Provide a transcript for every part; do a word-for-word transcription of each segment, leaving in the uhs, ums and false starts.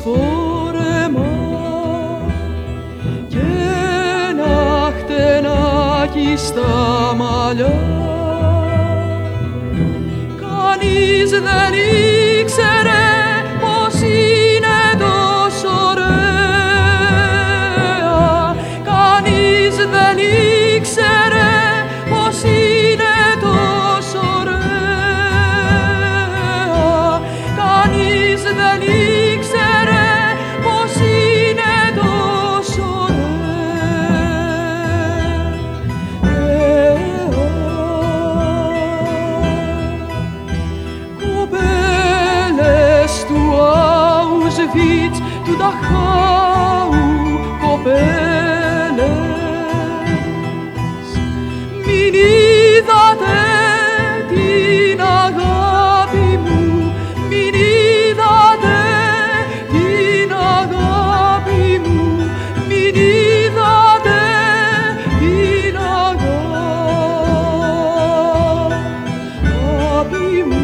φόρεμα και ένα χτενάκι στα μαλλιά. Κανείς δεν ήξερε πως είναι τόσο ωραία. Κανείς δεν ήξερε πως είναι τόσο ωραία. Κανείς δεν ήξερε πως είναι τόσο Auschwitz, του Dachau, κοπέλες. Μην είδατε την αγάπη μου, μην είδατε την αγάπη μου, μην είδατε την αγάπη μου.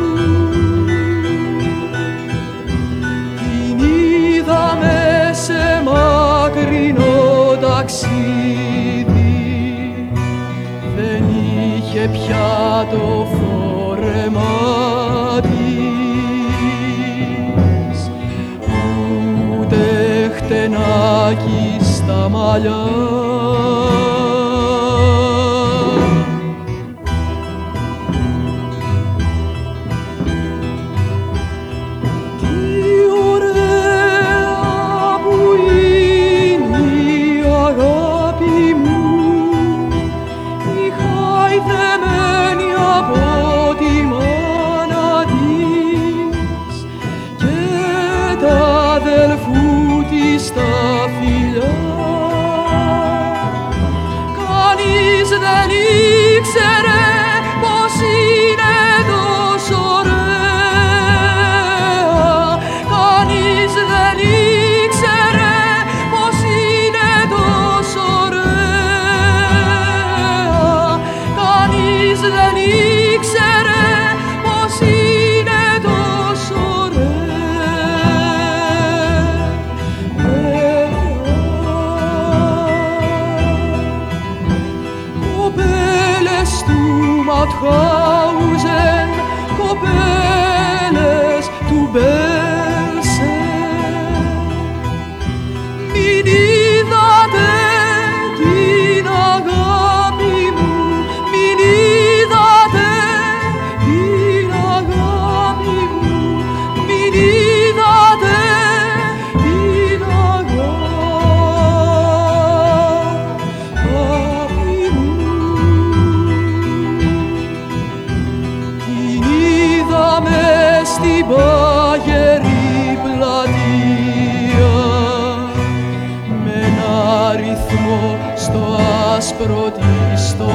Σε μακρινό ταξίδι δεν είχε πια το φόρεμα της, ούτε χτενάκι στα μαλλιά. Στα φιλιά κανείς δεν ήξερε πως είναι τόσο ωραία. Κανείς δεν ήξερε πως είναι τόσο ωραία. Κανείς δεν ήξερε πως είναι τόσο ωραία. Κοπέλες του Ματχάουζεν, κοπέλες του Μπέλσεν, μην είδατε την αγάπη μου, μην είδατε την αγάπη μου, μην είδατε την αγάπη μου. Μες στην πάγερη πλατεία με ένα ρυθμό στο άσπρο της το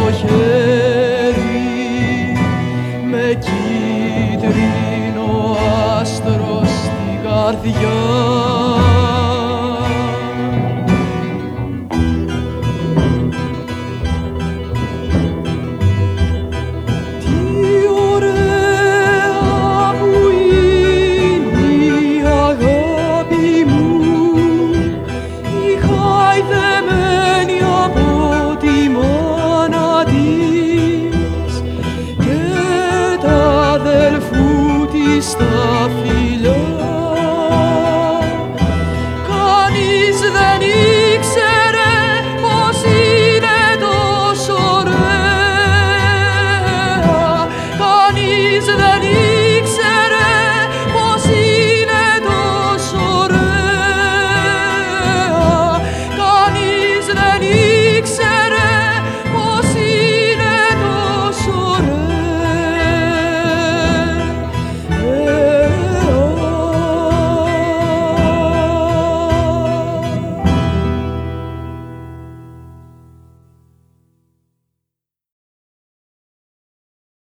χέρι, με κίτρινο άστρο στην καρδιά.